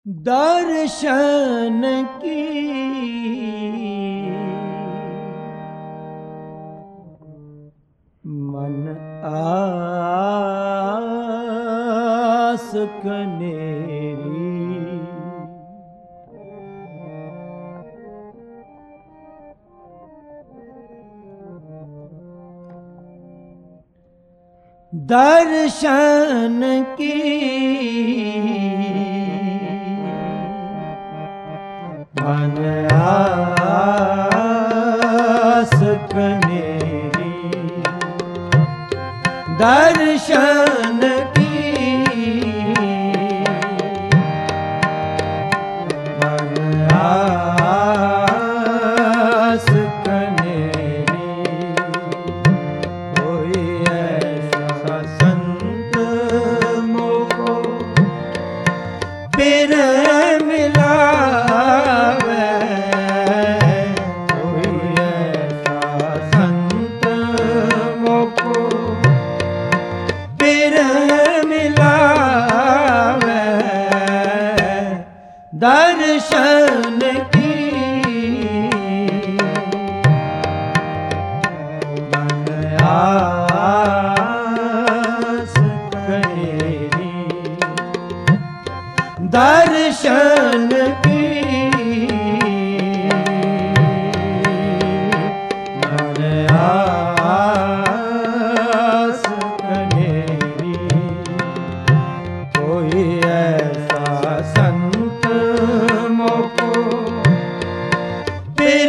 दर्शन की मन आस कनेरी, दर्शन की मन आस कनेरी, दर्शन की मन आस कनेरी। कोई ऐसा संत मोको फिर मिलावे, कोई ऐसा संत मोको फिर मिलावे, दर्शन की मन आस कनेरी, दर्शन की मन आस कनेरी। कोई ऐसा संत मोको फिर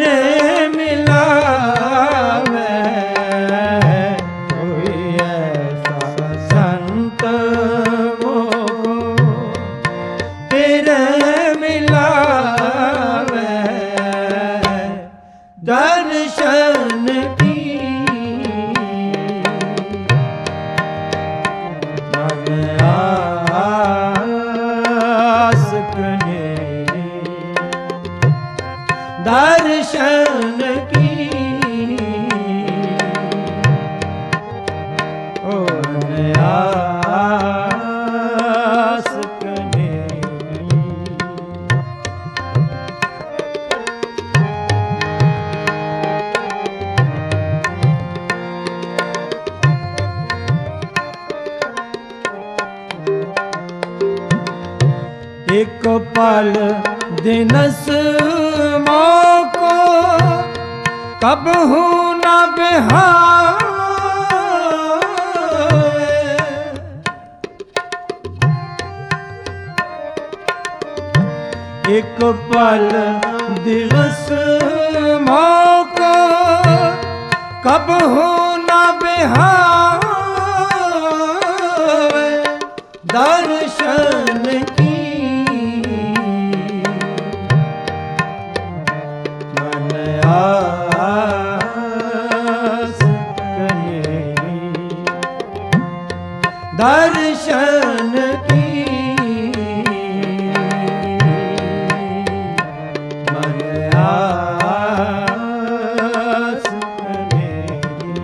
मिलावे, कोई ऐसा संत मोको फिर मिलावे, दर्शन की मन आस कनेरी, दर्शन की मन आस कनेरी। एक पल दिनस मोको कबहू न बिहावे, एक पल दिवस मोको कबहू न बिहावे, दर्शन की मन आस कनेरी, दर्शन की मन आस कनेरी।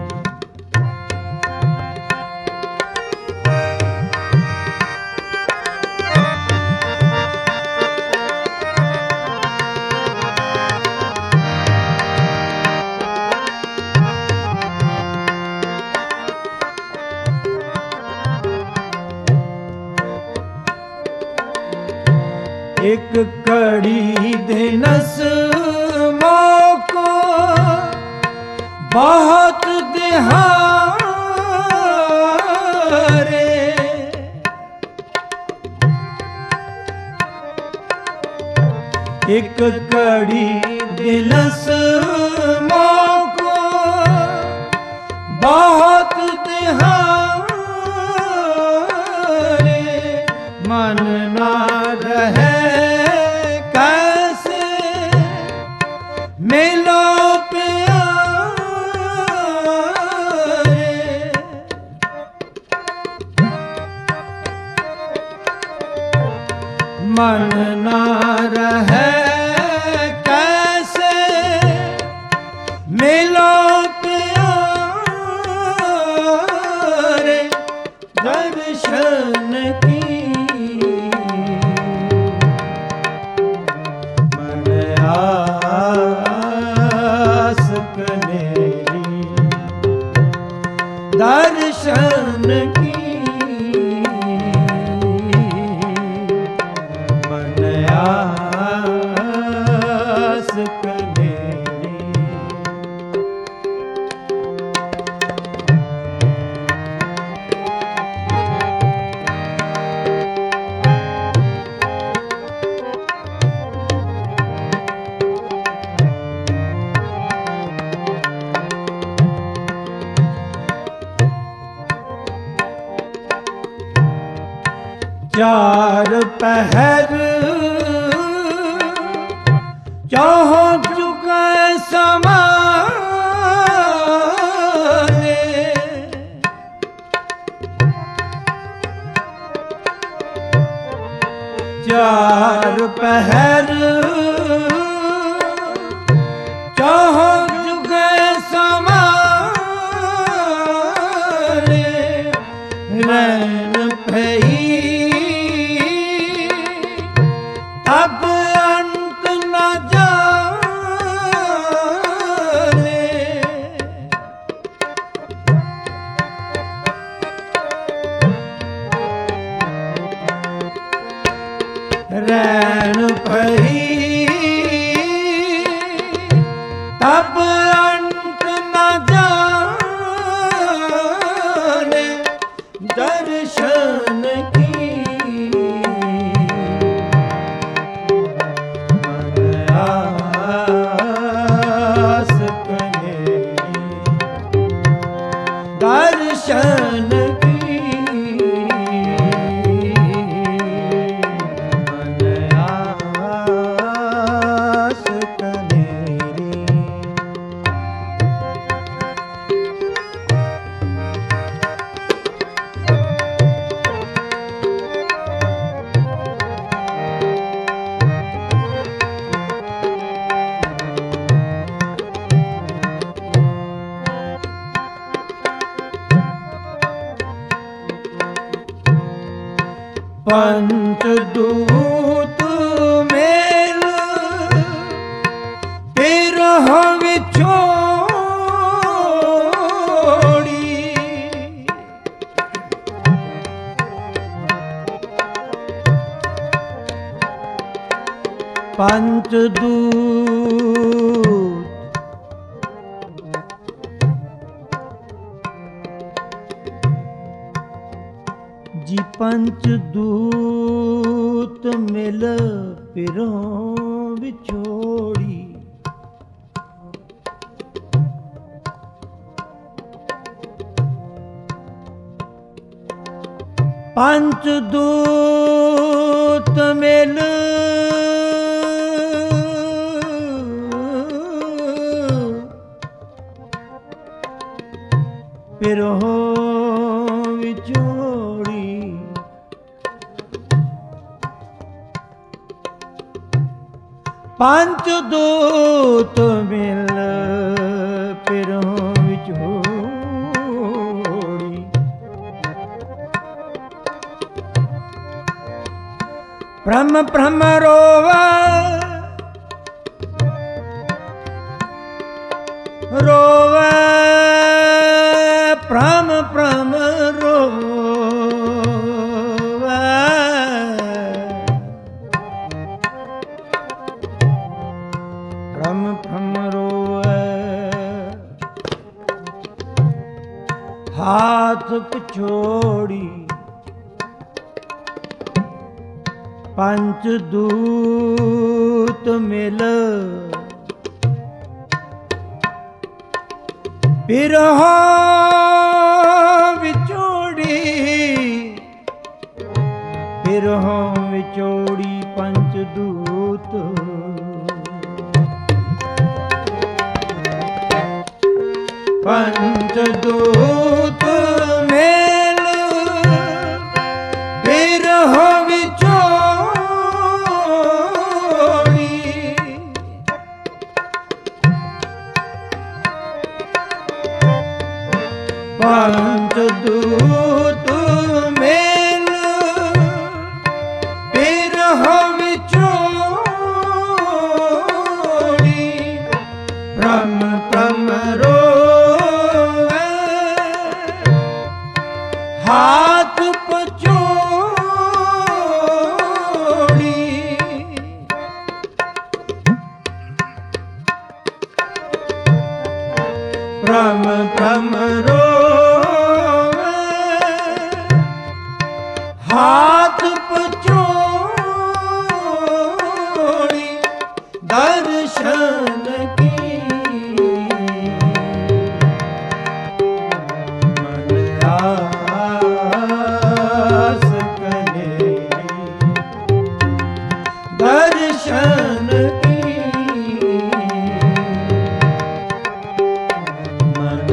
एक कड़ी दिनस मोको बहुत दिहारे, एक कड़ी दिनस मोको बहुत दिहारे, मन ना रहे कैसे मिलो प्यारे, मन ना रहे कैसे मिलो प्यारे, दर्शन की चार पहर चौहो चुके समाने, चार पहर चौहो चुके समाने, रैन भई अब अंत न जाने, रैन भई अब अंत न जाने, दर्शन की मन आस कनेरी, दर्शन की मन आस कनेरी। पंचदूत मेल बिरह विछोड़ी, पंचदूत जी पंचदूत मिल पिरों विछोड़ी, पंचदूत मिल पिरों विछोड़ी, पंचदूत मिल पिरों विछोड़ी, भ्रम भ्रम रोवा रोवा, भ्रम भ्रम रोवा, भ्रम भ्रम रोवा, हाथ पछोड़ी, पंचदूत मिल बिरह विछोड़ी, बिरह विछोड़ी पंचदूत, पंचदूत मेल बिरह विछोड़ी, पंचदूत मेल बिरह विछोड़ी, भ्रम भ्रम रोवे हाथ पछोड़ी, भ्रम भ्रम रोवे हाथ पछोड़ी, दर्शन की मन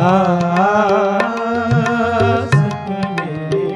आस मेरी।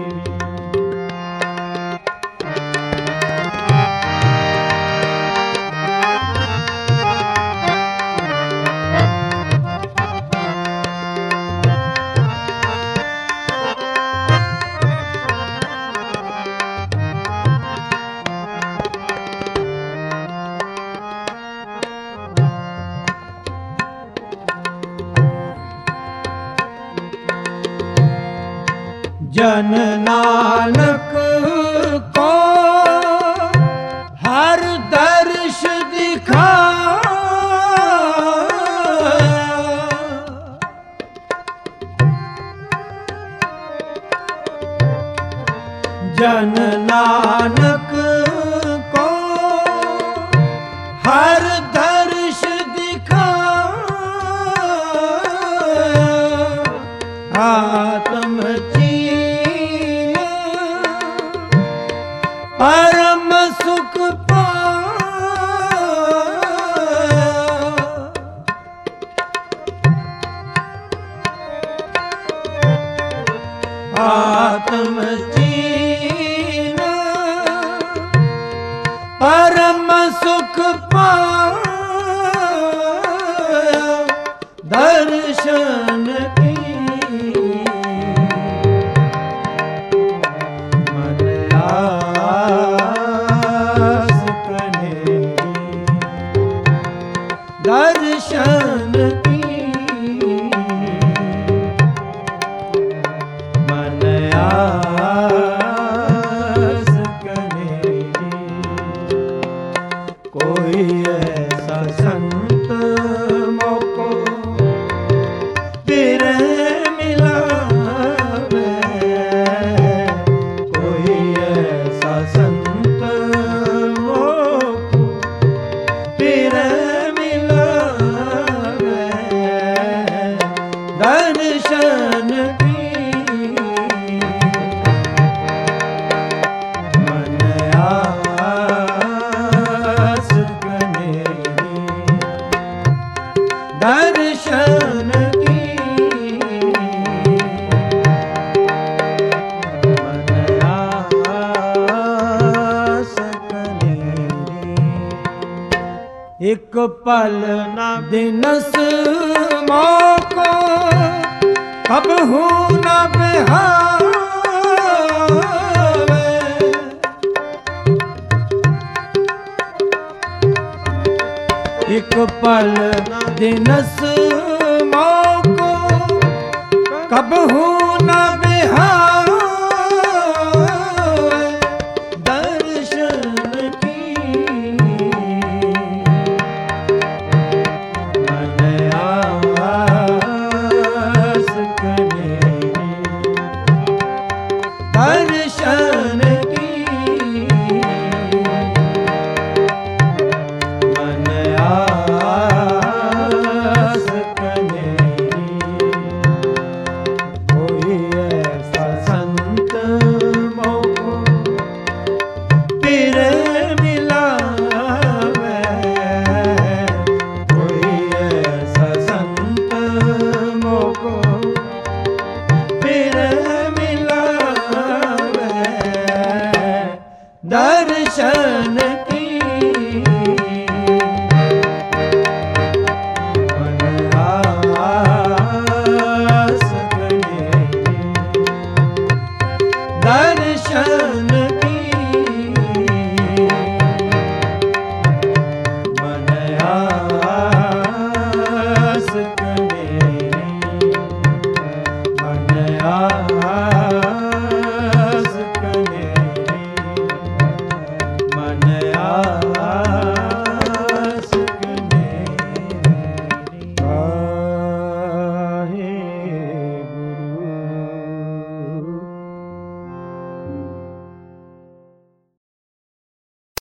जन नानक को हर दर्श दिखाया, जन नानक को हर दर्श दिखाया, आत्म परम सुख पाया, आत्म चीन परम सुख पाया, दर्शन की दर्शन की मन आस करेगी। कोई ऐसा संत मोको फिर मिलावे, कोई ऐसा संत मोको फिर दर्शन की मन आस करेगी, दर्शन की मन आस करेगी। एक पल न दिनस मोको कबहू न बिहावे, एक पल न दिनस मोको कबहू न बिहावे, दर्शन की मन आस करेगी, दर्शन की मन आस करेगी। कोई ऐसा संत मोको फिर मिलावे, कोई ऐसा संत मोको फिर मिलावे, दर्शन की